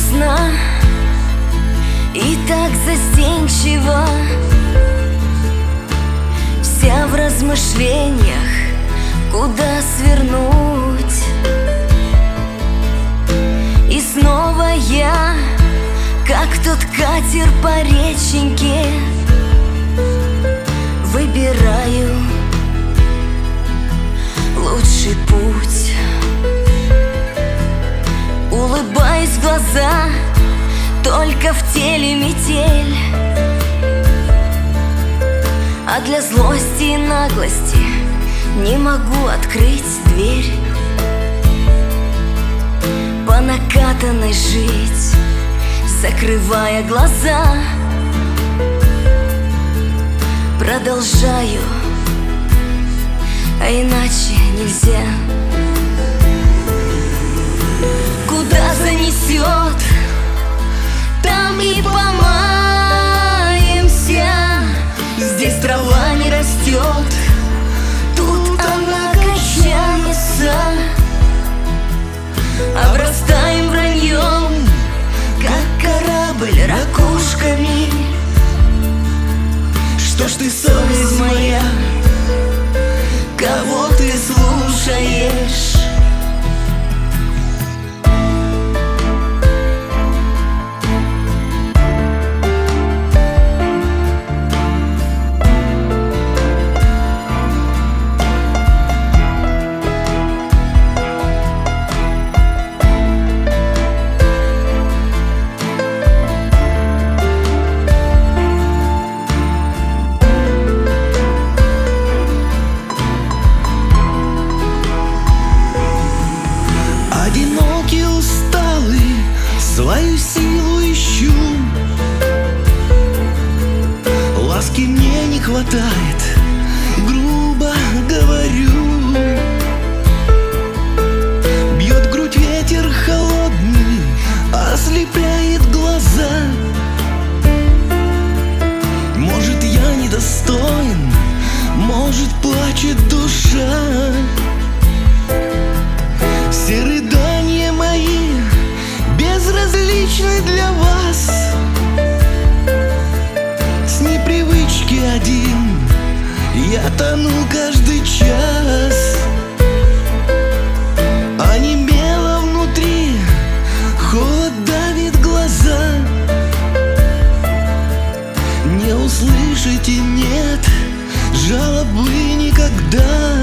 грустно и так застенчиво, вся в размышлениях, куда свернуть. И снова я, как тот катер по реченьке, выбираю лучший путь. Улыбаюсь в глаза, только в теле метель, а для злости и наглости не могу открыть дверь. По накатанной жить, закрывая глаза, продолжаю, а иначе нельзя. Куда занесет, там и помаемся. Здесь трава не растет, тут она качается. Обрастаем враньем, как корабль ракушками. Что ж ты, совесть моя, кого ты слушаешь? Одинокий, усталый, свою силу ищу. Ласки мне не хватает, грубо говорю. Бьет грудь ветер холодный, ослепляет глаза. Может, я недостоин, может, плачет душа. Все рыдания мои безразличны для вас. С непривычки один я тону каждый час. А немело внутри, холод давит глаза. Не услышите, нет, жалобы никогда.